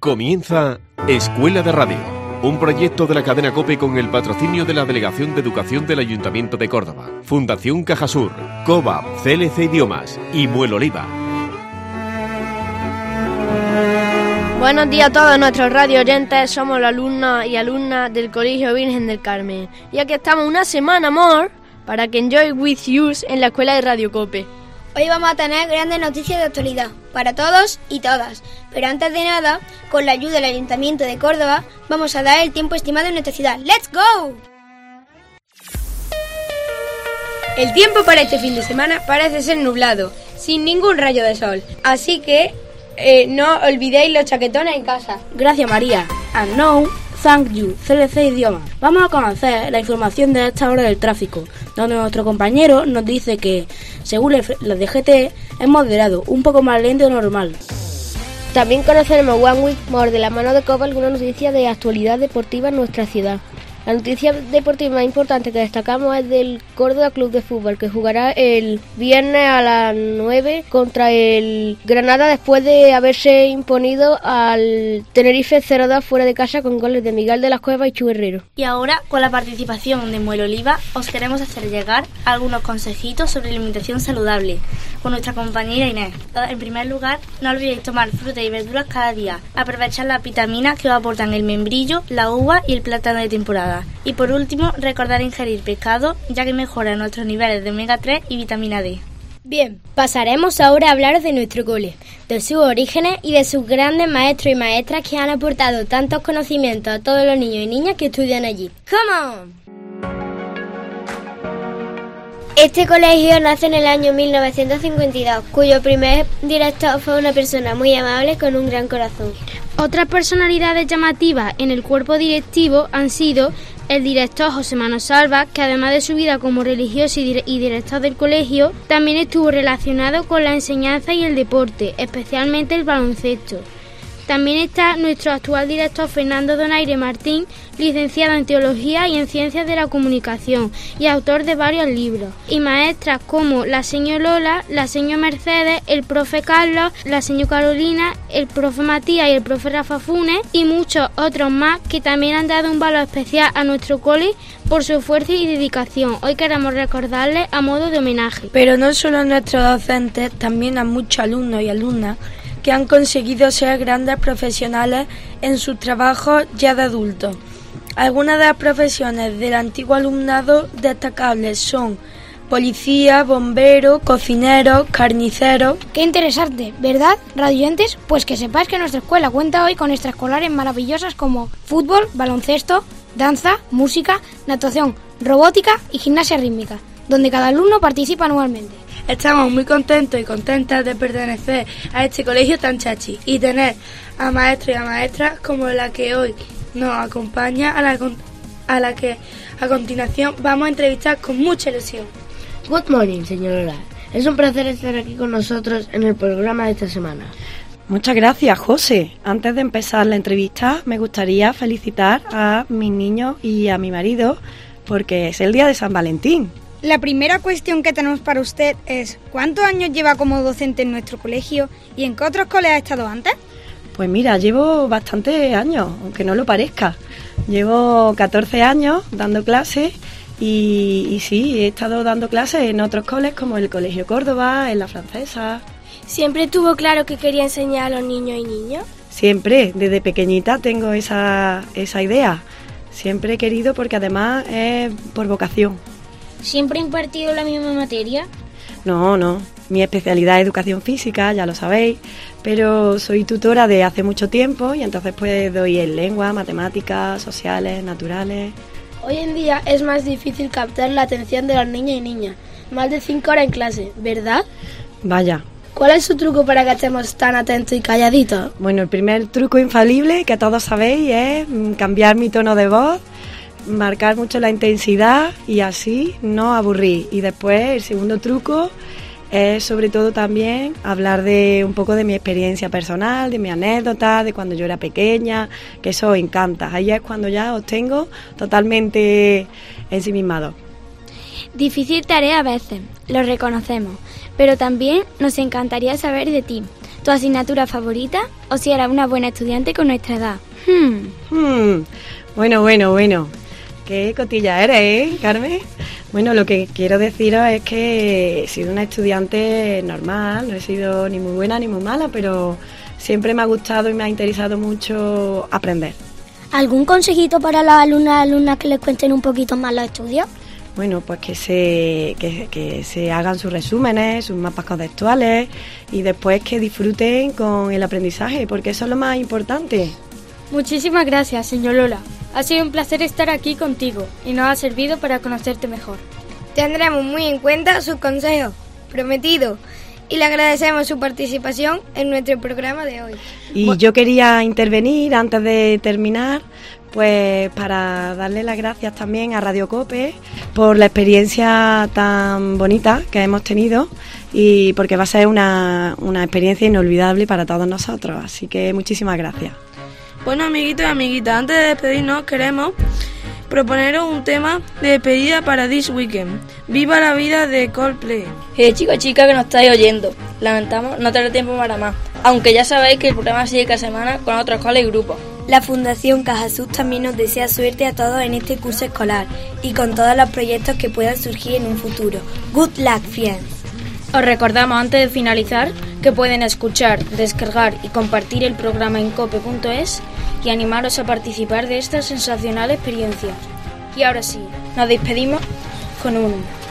Comienza Escuela de Radio, un proyecto de la cadena COPE con el patrocinio de la Delegación de Educación del Ayuntamiento de Córdoba, Fundación Cajasur, COBAP, CLC Idiomas y Muelo Oliva. Buenos días a todos nuestros radio oyentes, somos los alumnos y alumnas del Colegio Virgen del Carmen. Y aquí estamos una semana más para que enjoy with you en la Escuela de Radio COPE. Hoy vamos a tener grandes noticias de actualidad para todos y todas. Pero antes de nada, con la ayuda del Ayuntamiento de Córdoba, vamos a dar el tiempo estimado en nuestra ciudad. ¡Let's go! El tiempo para este fin de semana parece ser nublado, sin ningún rayo de sol. Así que no olvidéis los chaquetones en casa. Gracias, María. And now, thank you, CLC Idiomas. Vamos a conocer la información de esta hora del tráfico, donde nuestro compañero nos dice que, según la DGT, es moderado, un poco más lento de lo normal. También conoceremos One Week More de la mano de COPE alguna noticia de actualidad deportiva en nuestra ciudad. La noticia deportiva más importante que destacamos es del Córdoba Club de Fútbol, que jugará el viernes a las 9 contra el Granada después de haberse imponido al Tenerife 0-2 fuera de casa con goles de Miguel de las Cuevas y Chu Herrero. Y ahora, con la participación de Muelo Oliva, os queremos hacer llegar algunos consejitos sobre alimentación saludable con nuestra compañera Inés. En primer lugar, no olvidéis tomar fruta y verduras cada día. Aprovechar las vitaminas que os aportan el membrillo, la uva y el plátano de temporada. Y por último, recordar ingerir pescado, ya que mejora nuestros niveles de omega 3 y vitamina D. Bien, pasaremos ahora a hablar de nuestro cole, de sus orígenes y de sus grandes maestros y maestras que han aportado tantos conocimientos a todos los niños y niñas que estudian allí. ¡Come on! Este colegio nace en el año 1952, cuyo primer director fue una persona muy amable con un gran corazón. Otras personalidades llamativas en el cuerpo directivo han sido el director José Manuel Salva, que además de su vida como religioso y director del colegio, también estuvo relacionado con la enseñanza y el deporte, especialmente el baloncesto. También está nuestro actual director Fernando Donaire Martín, licenciado en Teología y en Ciencias de la Comunicación y autor de varios libros. Y maestras como la señora Lola, la señora Mercedes, el profe Carlos, la señora Carolina, el profe Matías y el profe Rafa Funes y muchos otros más que también han dado un valor especial a nuestro cole por su esfuerzo y dedicación. Hoy queremos recordarles a modo de homenaje. Pero no solo nuestros docentes, también a muchos alumnos y alumnas que han conseguido ser grandes profesionales en sus trabajos ya de adultos. Algunas de las profesiones del antiguo alumnado destacables son policía, bombero, cocinero, carnicero. ¡Qué interesante! ¿Verdad, radioyentes? Pues que sepáis que nuestra escuela cuenta hoy con extraescolares maravillosas como fútbol, baloncesto, danza, música, natación, robótica y gimnasia rítmica, donde cada alumno participa anualmente. Estamos muy contentos y contentas de pertenecer a este colegio tan chachi y tener a maestros y a maestras como la que hoy nos acompaña, a la que a continuación vamos a entrevistar con mucha ilusión. Good morning, señora. Es un placer estar aquí con nosotros en el programa de esta semana. Muchas gracias, José. Antes de empezar la entrevista, me gustaría felicitar a mis niños y a mi marido porque es el día de San Valentín. La primera cuestión que tenemos para usted es ¿cuántos años lleva como docente en nuestro colegio y en qué otros colegios ha estado antes? Pues mira, llevo bastantes años, aunque no lo parezca. Llevo 14 años dando clases y sí, he estado dando clases en otros colegios como el Colegio Córdoba, en la Francesa. ¿Siempre tuvo claro que quería enseñar a los niños y niñas? Siempre, desde pequeñita tengo esa idea. Siempre he querido porque además es por vocación. ¿Siempre ha impartido la misma materia? No. Mi especialidad es educación física, ya lo sabéis, pero soy tutora de hace mucho tiempo y entonces pues doy en lengua, matemáticas, sociales, naturales. Hoy en día es más difícil captar la atención de los niños y niñas. Más de 5 horas en clase, ¿verdad? Vaya. ¿Cuál es su truco para que estemos tan atentos y calladitos? Bueno, el primer truco infalible que todos sabéis es cambiar mi tono de voz, marcar mucho la intensidad y así no aburrir. Y después el segundo truco es sobre todo también hablar de un poco de mi experiencia personal, de mi anécdota, de cuando yo era pequeña, que eso os encanta. Ahí es cuando ya os tengo totalmente ensimismado. Difícil tarea a veces, lo reconocemos, pero también nos encantaría saber de ti. tu asignatura favorita o si eras una buena estudiante con nuestra edad. Bueno. Qué cotilla eres, Carmen. Bueno, lo que quiero deciros es que he sido una estudiante normal, no he sido ni muy buena ni muy mala, pero siempre me ha gustado y me ha interesado mucho aprender. ¿Algún consejito para los alumnas que les cuenten un poquito más los estudios? Bueno, pues que se hagan sus resúmenes, sus mapas conceptuales y después que disfruten con el aprendizaje, porque eso es lo más importante. Muchísimas gracias, señor Lola. Ha sido un placer estar aquí contigo y nos ha servido para conocerte mejor. Tendremos muy en cuenta sus consejos, prometido, y le agradecemos su participación en nuestro programa de hoy. Y yo quería intervenir antes de terminar, pues para darle las gracias también a Radio Cope por la experiencia tan bonita que hemos tenido y porque va a ser una experiencia inolvidable para todos nosotros. Así que muchísimas gracias. Bueno, amiguitos y amiguitas, antes de despedirnos queremos proponeros un tema de despedida para This Weekend. ¡Viva la vida de Coldplay! Chicos y chicas que nos estáis oyendo, lamentamos no tener tiempo para más, aunque ya sabéis que el programa sigue cada semana con otras escuelas y grupos. La Fundación Cajasur también nos desea suerte a todos en este curso escolar y con todos los proyectos que puedan surgir en un futuro. Good luck, friends. Os recordamos antes de finalizar que pueden escuchar, descargar y compartir el programa en cope.es y animaros a participar de esta sensacional experiencia. Y ahora sí, nos despedimos con un